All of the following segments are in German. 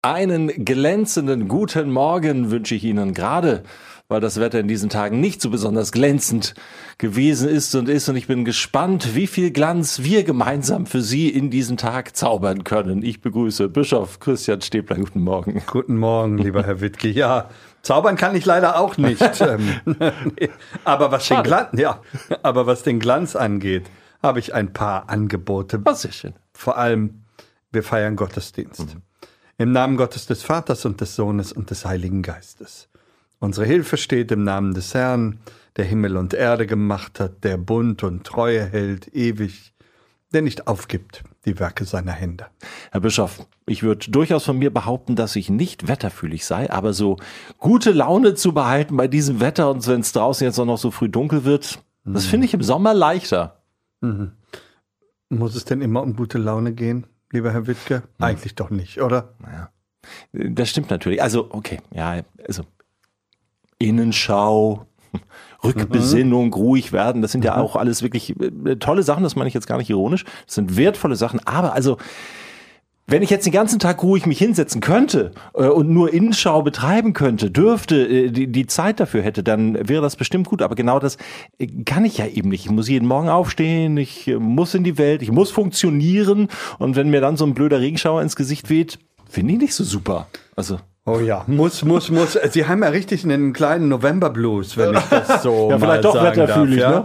Einen glänzenden guten Morgen wünsche ich Ihnen, gerade weil das Wetter in diesen Tagen nicht so besonders glänzend gewesen ist. Und ich bin gespannt, wie viel Glanz wir gemeinsam für Sie in diesen Tag zaubern können. Ich begrüße Bischof Christian Stäbler. Guten Morgen. Guten Morgen, lieber Herr Wittke. Ja, zaubern kann ich leider auch nicht. Aber was den Glanz angeht, habe ich ein paar Angebote. Was ist schön. Vor allem, wir feiern Gottesdienst. Im Namen Gottes des Vaters und des Sohnes und des Heiligen Geistes. Unsere Hilfe steht im Namen des Herrn, der Himmel und Erde gemacht hat, der Bund und Treue hält ewig, der nicht aufgibt die Werke seiner Hände. Herr Bischof, ich würde durchaus von mir behaupten, dass ich nicht wetterfühlig sei, aber so gute Laune zu behalten bei diesem Wetter und wenn es draußen jetzt auch noch so früh dunkel wird, das finde ich im Sommer leichter. Mhm. Muss es denn immer um gute Laune gehen, lieber Herr Wittke? Eigentlich doch nicht, oder? Naja, das stimmt natürlich. Also, okay, ja, also Innenschau, Rückbesinnung, ruhig werden, das sind ja auch alles wirklich tolle Sachen, das meine ich jetzt gar nicht ironisch, das sind wertvolle Sachen, aber also, wenn ich jetzt den ganzen Tag ruhig mich hinsetzen könnte und nur Innenschau betreiben könnte, dürfte, die Zeit dafür hätte, dann wäre das bestimmt gut, aber genau das kann ich ja eben nicht. Ich muss jeden Morgen aufstehen, ich muss in die Welt, ich muss funktionieren und wenn mir dann so ein blöder Regenschauer ins Gesicht weht, finde ich nicht so super. Also oh ja, muss. Sie haben ja richtig einen kleinen November-Blues, wenn ich das so ja, vielleicht doch wetterfühlig, ne?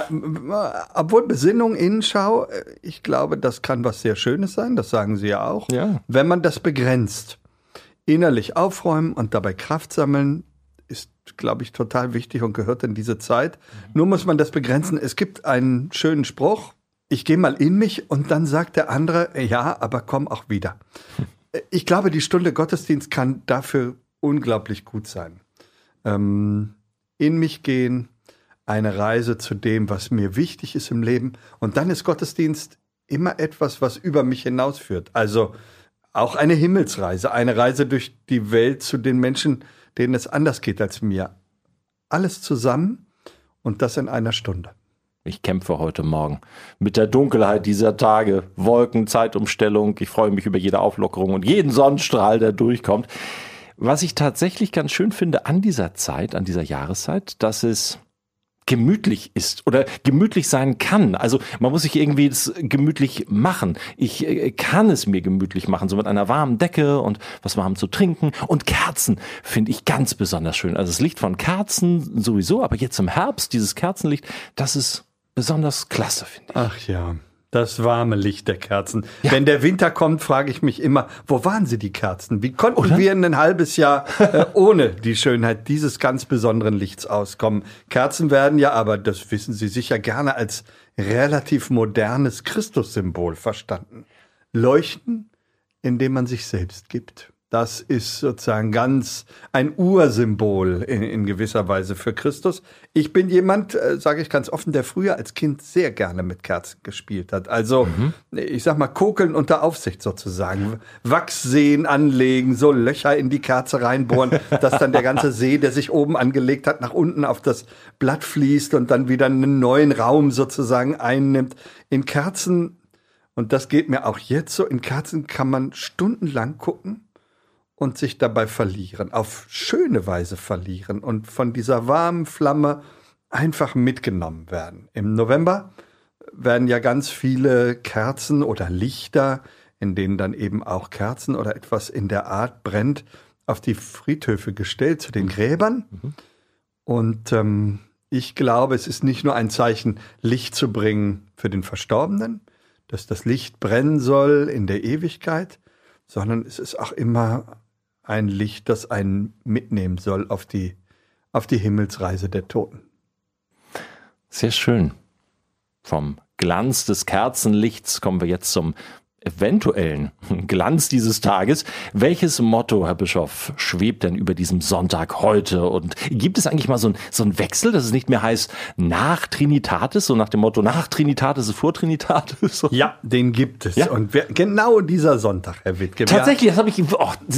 Obwohl Besinnung, Innenschau, ich glaube, das kann was sehr Schönes sein, das sagen Sie ja auch. Ja. Wenn man das begrenzt, innerlich aufräumen und dabei Kraft sammeln, ist, glaube ich, total wichtig und gehört in diese Zeit. Nur muss man das begrenzen. Es gibt einen schönen Spruch, ich gehe mal in mich und dann sagt der andere, ja, aber komm auch wieder. Ich glaube, die Stunde Gottesdienst kann dafür unglaublich gut sein. In mich gehen, eine Reise zu dem, was mir wichtig ist im Leben. Und dann ist Gottesdienst immer etwas, was über mich hinausführt. Also auch eine Himmelsreise, eine Reise durch die Welt zu den Menschen, denen es anders geht als mir. Alles zusammen und das in einer Stunde. Ich kämpfe heute Morgen mit der Dunkelheit dieser Tage, Wolken, Zeitumstellung. Ich freue mich über jede Auflockerung und jeden Sonnenstrahl, der durchkommt. Was ich tatsächlich ganz schön finde an dieser Zeit, an dieser Jahreszeit, dass es gemütlich ist oder gemütlich sein kann. Also man muss sich irgendwie das gemütlich machen. Ich kann es mir gemütlich machen, so mit einer warmen Decke und was warm zu trinken. Und Kerzen finde ich ganz besonders schön. Also das Licht von Kerzen sowieso, aber jetzt im Herbst, dieses Kerzenlicht, das ist besonders klasse, finde ich. Ach ja, das warme Licht der Kerzen. Ja. Wenn der Winter kommt, frage ich mich immer, wo waren sie, die Kerzen? Wie konnten wir ein halbes Jahr ohne die Schönheit dieses ganz besonderen Lichts auskommen? Kerzen werden ja, aber das wissen Sie sicher, gerne als relativ modernes Christussymbol verstanden. Leuchten, indem man sich selbst gibt. Das ist sozusagen ganz ein Ursymbol in gewisser Weise für Christus. Ich bin jemand, sage ich ganz offen, der früher als Kind sehr gerne mit Kerzen gespielt hat. Also, ich sag mal, kokeln unter Aufsicht sozusagen. Wachsseen anlegen, so Löcher in die Kerze reinbohren, dass dann der ganze See, der sich oben angelegt hat, nach unten auf das Blatt fließt und dann wieder einen neuen Raum sozusagen einnimmt. In Kerzen, und das geht mir auch jetzt so, in Kerzen kann man stundenlang gucken und sich dabei verlieren, auf schöne Weise verlieren und von dieser warmen Flamme einfach mitgenommen werden. Im November werden ja ganz viele Kerzen oder Lichter, in denen dann eben auch Kerzen oder etwas in der Art brennt, auf die Friedhöfe gestellt, zu den Gräbern. Und ich glaube, es ist nicht nur ein Zeichen, Licht zu bringen für den Verstorbenen, dass das Licht brennen soll in der Ewigkeit, sondern es ist auch immer ein Licht, das einen mitnehmen soll auf die Himmelsreise der Toten. Sehr schön. Vom Glanz des Kerzenlichts kommen wir jetzt zum eventuellen Glanz dieses Tages. Welches Motto, Herr Bischof, schwebt denn über diesem Sonntag heute? Und gibt es eigentlich mal so ein Wechsel, dass es nicht mehr heißt nach Trinitatis, so nach dem Motto nach Trinitatis ist vor Trinitatis? Ja, den gibt es. Ja? Und genau dieser Sonntag, Herr Wittke. Tatsächlich, das habe ich...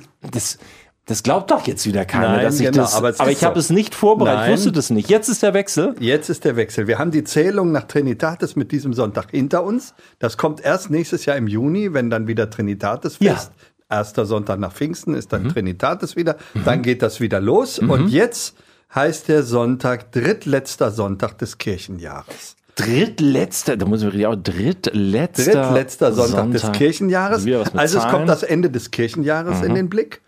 Das glaubt doch jetzt wieder keiner, Nein, dass ich genau, das... aber ich habe es nicht vorbereitet, Nein. ich wusste das nicht. Jetzt ist der Wechsel. Jetzt ist der Wechsel. Wir haben die Zählung nach Trinitatis mit diesem Sonntag hinter uns. Das kommt erst nächstes Jahr im Juni, wenn dann wieder Trinitatis Fest Erster Sonntag nach Pfingsten ist dann Trinitatis wieder. Dann geht das wieder los. Und jetzt heißt der Sonntag drittletzter Sonntag des Kirchenjahres. Da muss ich richtig auch, drittletzter Sonntag des Kirchenjahres. Also es kommt das Ende des Kirchenjahres in den Blick.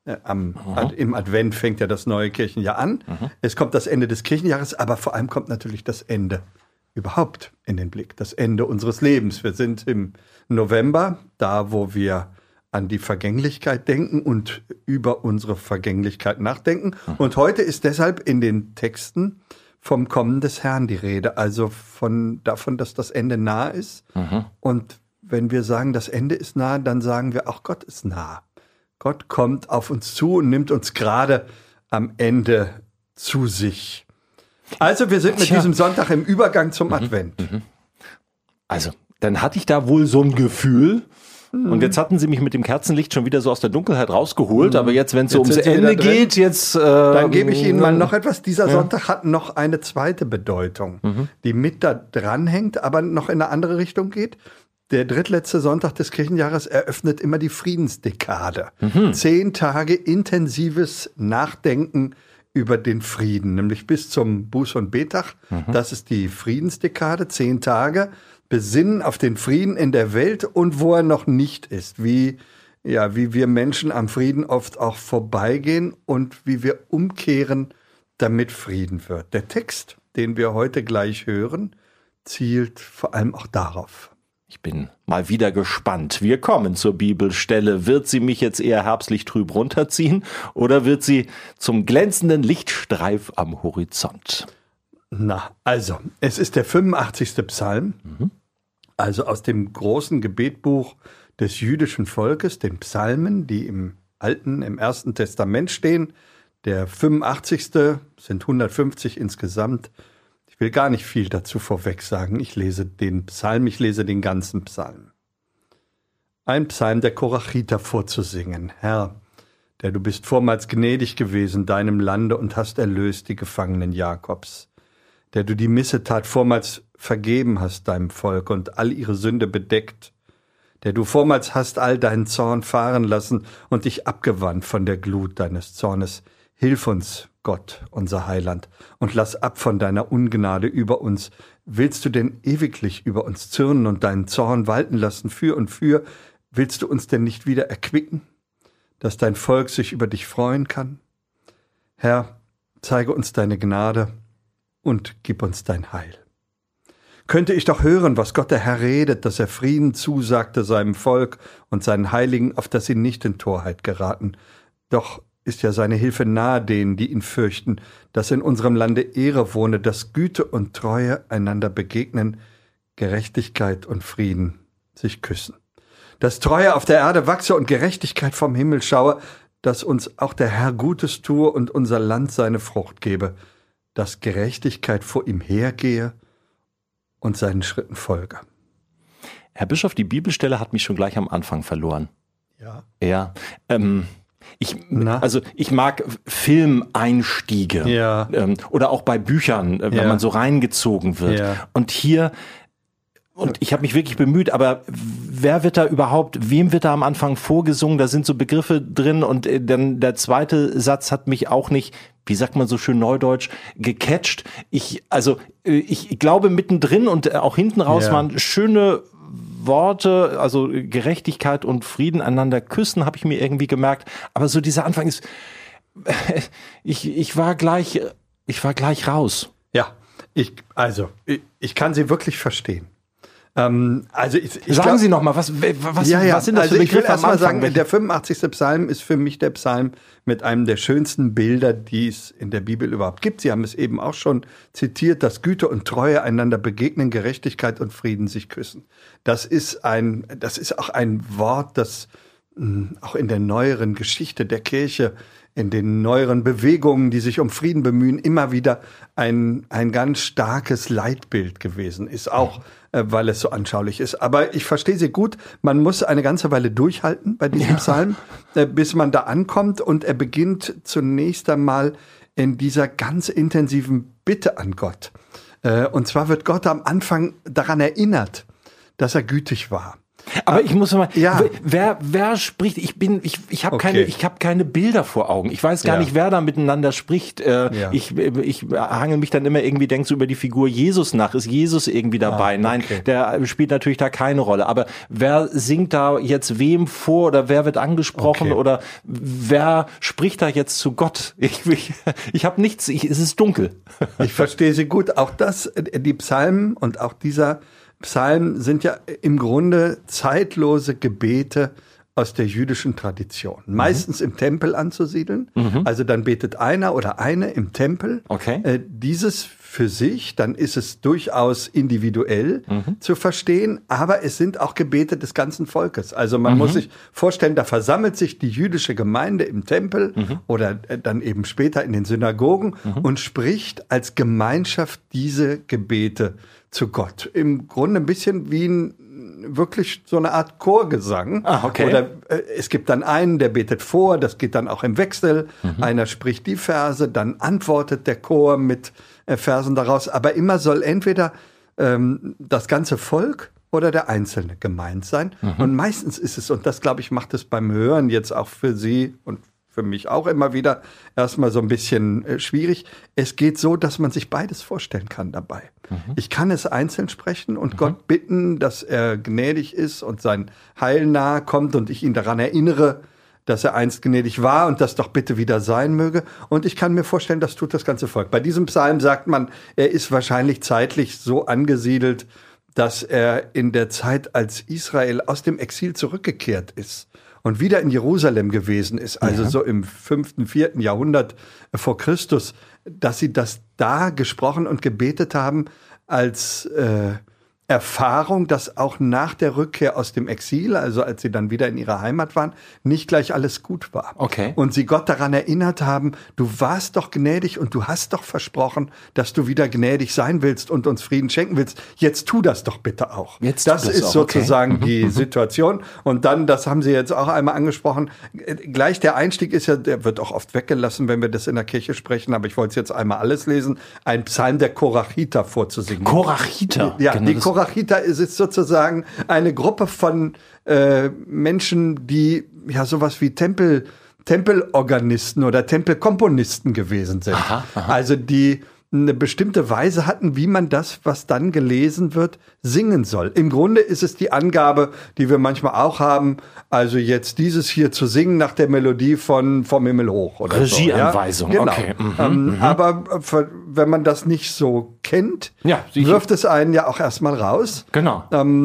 Im Advent fängt ja das neue Kirchenjahr an. Es kommt das Ende des Kirchenjahres, aber vor allem kommt natürlich das Ende überhaupt in den Blick. Das Ende unseres Lebens. Wir sind im November, da wo wir an die Vergänglichkeit denken und über unsere Vergänglichkeit nachdenken. Und heute ist deshalb in den Texten vom Kommen des Herrn die Rede, also davon, dass das Ende nah ist. Und wenn wir sagen, das Ende ist nah, dann sagen wir auch, Gott ist nah. Gott kommt auf uns zu und nimmt uns gerade am Ende zu sich. Also wir sind mit diesem Sonntag im Übergang zum Advent. Also, dann hatte ich da wohl so ein Gefühl. Und jetzt hatten sie mich mit dem Kerzenlicht schon wieder so aus der Dunkelheit rausgeholt. Aber jetzt, wenn es so ums Ende geht, dann gebe ich Ihnen mal noch etwas. Dieser Sonntag hat noch eine zweite Bedeutung, die mit da dranhängt, aber noch in eine andere Richtung geht. Der drittletzte Sonntag des Kirchenjahres eröffnet immer die Friedensdekade. 10 Tage intensives Nachdenken über den Frieden, nämlich bis zum Buß- und Betag. Das ist die Friedensdekade, 10 Tage. Besinnen auf den Frieden in der Welt und wo er noch nicht ist. Wie wir Menschen am Frieden oft auch vorbeigehen und wie wir umkehren, damit Frieden wird. Der Text, den wir heute gleich hören, zielt vor allem auch darauf. Ich bin mal wieder gespannt. Wir kommen zur Bibelstelle. Wird sie mich jetzt eher herbstlich trüb runterziehen oder wird sie zum glänzenden Lichtstreif am Horizont? Also, es ist der 85. Psalm, also aus dem großen Gebetbuch des jüdischen Volkes, den Psalmen, die im Ersten Testament stehen. Der 85. sind 150 insgesamt. Ich will gar nicht viel dazu vorweg sagen. Ich lese den Psalm, ich lese den ganzen Psalm. Ein Psalm der Korachiter vorzusingen. Herr, der du bist vormals gnädig gewesen deinem Lande und hast erlöst die Gefangenen Jakobs. Der du die Missetat vormals vergeben hast deinem Volk und all ihre Sünde bedeckt, der du vormals hast all deinen Zorn fahren lassen und dich abgewandt von der Glut deines Zornes. Hilf uns, Gott, unser Heiland, und lass ab von deiner Ungnade über uns. Willst du denn ewiglich über uns zürnen und deinen Zorn walten lassen für und für? Willst du uns denn nicht wieder erquicken, dass dein Volk sich über dich freuen kann? Herr, zeige uns deine Gnade und gib uns dein Heil. Könnte ich doch hören, was Gott der Herr redet, dass er Frieden zusagte seinem Volk und seinen Heiligen, auf dass sie nicht in Torheit geraten. Doch ist ja seine Hilfe nahe denen, die ihn fürchten, dass in unserem Lande Ehre wohne, dass Güte und Treue einander begegnen, Gerechtigkeit und Frieden sich küssen. Dass Treue auf der Erde wachse und Gerechtigkeit vom Himmel schaue, dass uns auch der Herr Gutes tue und unser Land seine Frucht gebe, dass Gerechtigkeit vor ihm hergehe und seinen Schritten folge. Herr Bischof, die Bibelstelle hat mich schon gleich am Anfang verloren. Ja. Ich mag Filmeinstiege oder auch bei Büchern, wenn man so reingezogen wird. Ja. Und hier, ich habe mich wirklich bemüht, aber wem wird da am Anfang vorgesungen? Da sind so Begriffe drin und dann der zweite Satz hat mich auch nicht, wie sagt man so schön neudeutsch, gecatcht. Ich glaube mittendrin und auch hinten raus waren schöne Worte, also Gerechtigkeit und Frieden einander küssen, habe ich mir irgendwie gemerkt. Aber so dieser Anfang ist, ich war gleich raus. Ja, ich kann Sie wirklich verstehen. Sagen Sie noch mal, was sind das für Begriffe? Ich will erst mal sagen, der 85. Psalm ist für mich der Psalm mit einem der schönsten Bilder, die es in der Bibel überhaupt gibt. Sie haben es eben auch schon zitiert, dass Güte und Treue einander begegnen, Gerechtigkeit und Frieden sich küssen. Das ist auch ein Wort, das auch in der neueren Geschichte der Kirche, in den neueren Bewegungen, die sich um Frieden bemühen, immer wieder ein ganz starkes Leitbild gewesen ist, auch weil es so anschaulich ist. Aber ich verstehe Sie gut, man muss eine ganze Weile durchhalten bei diesem Psalm, bis man da ankommt, und er beginnt zunächst einmal in dieser ganz intensiven Bitte an Gott. Und zwar wird Gott am Anfang daran erinnert, dass er gütig war, Aber ich muss mal, Ja. wer spricht? Ich habe keine Bilder vor Augen. Ich weiß gar Ja. nicht, wer da miteinander spricht. Ich hangel mich dann immer irgendwie, denkst du über die Figur Jesus nach. Ist Jesus irgendwie dabei? Nein, der spielt natürlich da keine Rolle. Aber wer singt da jetzt wem vor oder wer wird angesprochen oder wer spricht da jetzt zu Gott? Ich habe nichts. Es ist dunkel. Ich verstehe Sie gut. Auch die Psalmen und auch dieser Psalmen sind ja im Grunde zeitlose Gebete aus der jüdischen Tradition. Meistens im Tempel anzusiedeln. Also dann betet einer oder eine im Tempel. Okay. Dieses für sich, dann ist es durchaus individuell zu verstehen, aber es sind auch Gebete des ganzen Volkes. Also man muss sich vorstellen, da versammelt sich die jüdische Gemeinde im Tempel oder dann eben später in den Synagogen und spricht als Gemeinschaft diese Gebete zu Gott. Im Grunde ein bisschen wie wirklich so eine Art Chorgesang. Oder es gibt dann einen, der betet vor, das geht dann auch im Wechsel. Einer spricht die Verse, dann antwortet der Chor mit Versen daraus. Aber immer soll entweder das ganze Volk oder der Einzelne gemeint sein. Und meistens ist es, und das glaube ich macht es beim Hören jetzt auch für Sie und für mich auch immer wieder erstmal so ein bisschen schwierig. Es geht so, dass man sich beides vorstellen kann dabei. Ich kann es einzeln sprechen und Gott bitten, dass er gnädig ist und sein Heil nahe kommt und ich ihn daran erinnere, dass er einst gnädig war und das doch bitte wieder sein möge. Und ich kann mir vorstellen, das tut das ganze Volk. Bei diesem Psalm sagt man, er ist wahrscheinlich zeitlich so angesiedelt, dass er in der Zeit, als Israel aus dem Exil zurückgekehrt ist und wieder in Jerusalem gewesen ist, also so im 5., 4. Jahrhundert vor Christus, dass sie das da gesprochen und gebetet haben als Erfahrung, dass auch nach der Rückkehr aus dem Exil, also als sie dann wieder in ihrer Heimat waren, nicht gleich alles gut war. Okay. Und sie Gott daran erinnert haben, du warst doch gnädig und du hast doch versprochen, dass du wieder gnädig sein willst und uns Frieden schenken willst. Jetzt tu das doch bitte auch. Das ist sozusagen die Situation. Und dann, das haben Sie jetzt auch einmal angesprochen, gleich der Einstieg ist ja, der wird auch oft weggelassen, wenn wir das in der Kirche sprechen, aber ich wollte es jetzt einmal alles lesen, ein Psalm der Korachiter vorzusingen. Korachiter? Ja, genau, die Korachiter ist sozusagen eine Gruppe von Menschen, die ja sowas wie Tempelorganisten oder Tempelkomponisten gewesen sind. Also die eine bestimmte Weise hatten, wie man das, was dann gelesen wird, singen soll. Im Grunde ist es die Angabe, die wir manchmal auch haben, also jetzt dieses hier zu singen nach der Melodie von Vom Himmel hoch. Oder Regieanweisung, so, ja? Genau. Okay. Aber wenn man das nicht so kennt, wirft es einen ja auch erstmal raus. Genau.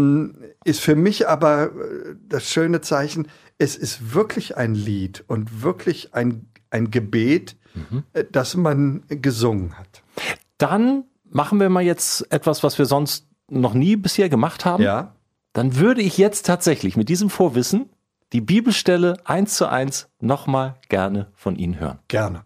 Ist für mich aber das schöne Zeichen, es ist wirklich ein Lied und wirklich ein Gebet, das man gesungen hat. Dann machen wir mal jetzt etwas, was wir sonst noch nie bisher gemacht haben. Ja. Dann würde ich jetzt tatsächlich mit diesem Vorwissen die Bibelstelle 1:1 nochmal gerne von Ihnen hören. Gerne.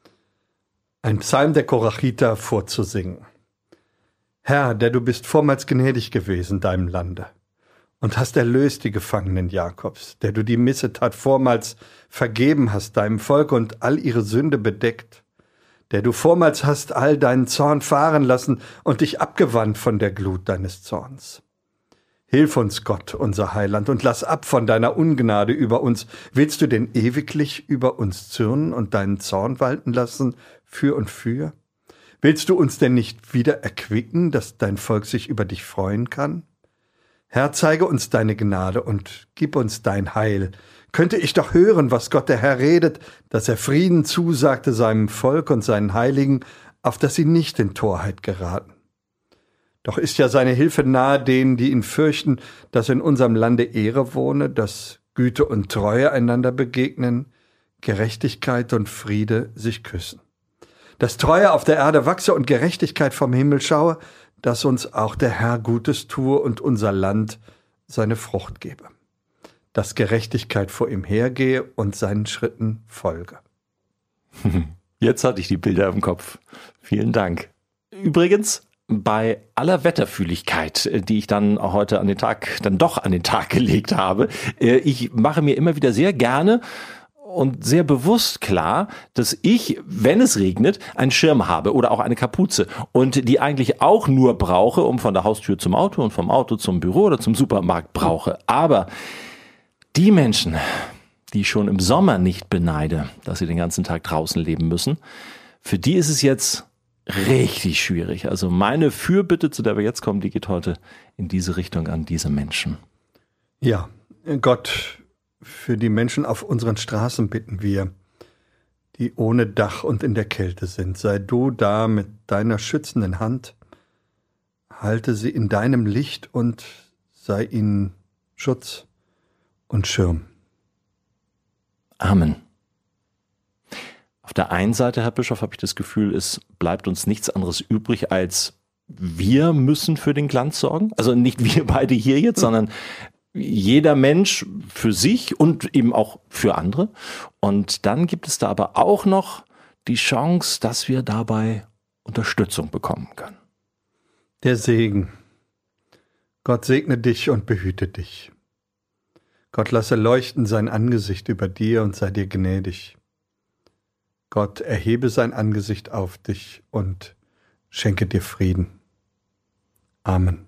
Ein Psalm der Korachiter vorzusingen. Herr, der du bist vormals gnädig gewesen deinem Lande und hast erlöst die Gefangenen Jakobs, der du die Missetat vormals vergeben hast deinem Volk und all ihre Sünde bedeckt, der du vormals hast all deinen Zorn fahren lassen und dich abgewandt von der Glut deines Zorns. Hilf uns, Gott, unser Heiland, und lass ab von deiner Ungnade über uns. Willst du denn ewiglich über uns zürnen und deinen Zorn walten lassen für und für? Willst du uns denn nicht wieder erquicken, dass dein Volk sich über dich freuen kann? Herr, zeige uns deine Gnade und gib uns dein Heil. Könnte ich doch hören, was Gott der Herr redet, dass er Frieden zusagte seinem Volk und seinen Heiligen, auf dass sie nicht in Torheit geraten. Doch ist ja seine Hilfe nahe denen, die ihn fürchten, dass in unserem Lande Ehre wohne, dass Güte und Treue einander begegnen, Gerechtigkeit und Friede sich küssen. Dass Treue auf der Erde wachse und Gerechtigkeit vom Himmel schaue, dass uns auch der Herr Gutes tue und unser Land seine Frucht gebe. Dass Gerechtigkeit vor ihm hergehe und seinen Schritten folge. Jetzt hatte ich die Bilder im Kopf. Vielen Dank. Übrigens, bei aller Wetterfühligkeit, die ich dann heute an den Tag gelegt habe, ich mache mir immer wieder sehr gerne und sehr bewusst klar, dass ich, wenn es regnet, einen Schirm habe oder auch eine Kapuze und die eigentlich auch nur brauche, um von der Haustür zum Auto und vom Auto zum Büro oder zum Supermarkt brauche. Aber die Menschen, die ich schon im Sommer nicht beneide, dass sie den ganzen Tag draußen leben müssen, für die ist es jetzt richtig schwierig. Also meine Fürbitte, zu der wir jetzt kommen, die geht heute in diese Richtung an diese Menschen. Ja, Gott, für die Menschen auf unseren Straßen bitten wir, die ohne Dach und in der Kälte sind. Sei du da mit deiner schützenden Hand, halte sie in deinem Licht und sei ihnen Schutz und Schirm. Amen. Auf der einen Seite, Herr Bischof, habe ich das Gefühl, es bleibt uns nichts anderes übrig, als wir müssen für den Glanz sorgen. Also nicht wir beide hier jetzt, sondern jeder Mensch für sich und eben auch für andere. Und dann gibt es da aber auch noch die Chance, dass wir dabei Unterstützung bekommen können. Der Segen. Gott segne dich und behüte dich. Gott lasse leuchten sein Angesicht über dir und sei dir gnädig. Gott erhebe sein Angesicht auf dich und schenke dir Frieden. Amen.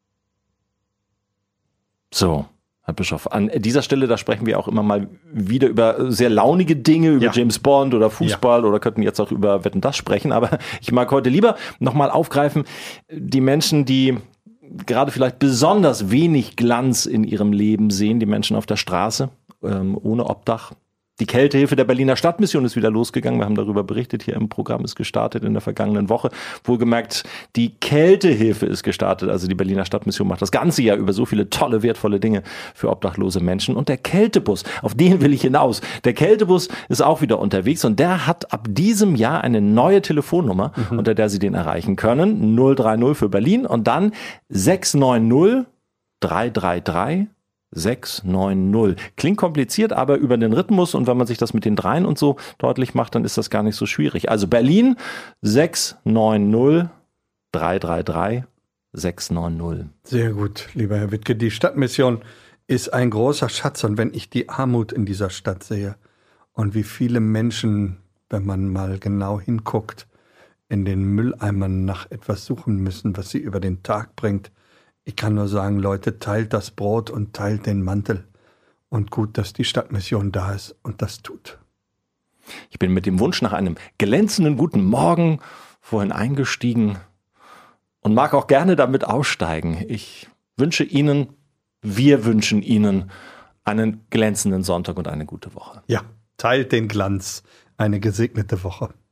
So, Herr Bischof, an dieser Stelle, da sprechen wir auch immer mal wieder über sehr launige Dinge, über James Bond oder Fußball oder könnten jetzt auch über Wetten, das sprechen. Aber ich mag heute lieber nochmal aufgreifen, die Menschen, die gerade vielleicht besonders wenig Glanz in ihrem Leben sehen, die Menschen auf der Straße, ohne Obdach. Die Kältehilfe der Berliner Stadtmission ist wieder losgegangen. Wir haben darüber berichtet. Hier im Programm ist gestartet in der vergangenen Woche. Wohlgemerkt, die Kältehilfe ist gestartet. Also die Berliner Stadtmission macht das ganze Jahr über so viele tolle, wertvolle Dinge für obdachlose Menschen. Und der Kältebus, auf den will ich hinaus. Der Kältebus ist auch wieder unterwegs und der hat ab diesem Jahr eine neue Telefonnummer, unter der Sie den erreichen können. 030 für Berlin und dann 690 333 690. Klingt kompliziert, aber über den Rhythmus und wenn man sich das mit den Dreien und so deutlich macht, dann ist das gar nicht so schwierig. Also Berlin 690 333 690. Sehr gut, lieber Herr Wittke. Die Stadtmission ist ein großer Schatz und wenn ich die Armut in dieser Stadt sehe und wie viele Menschen, wenn man mal genau hinguckt, in den Mülleimern nach etwas suchen müssen, was sie über den Tag bringt, ich kann nur sagen, Leute, teilt das Brot und teilt den Mantel. Und gut, dass die Stadtmission da ist und das tut. Ich bin mit dem Wunsch nach einem glänzenden guten Morgen vorhin eingestiegen und mag auch gerne damit aussteigen. Ich wünsche Ihnen, wir wünschen Ihnen einen glänzenden Sonntag und eine gute Woche. Ja, teilt den Glanz. Eine gesegnete Woche.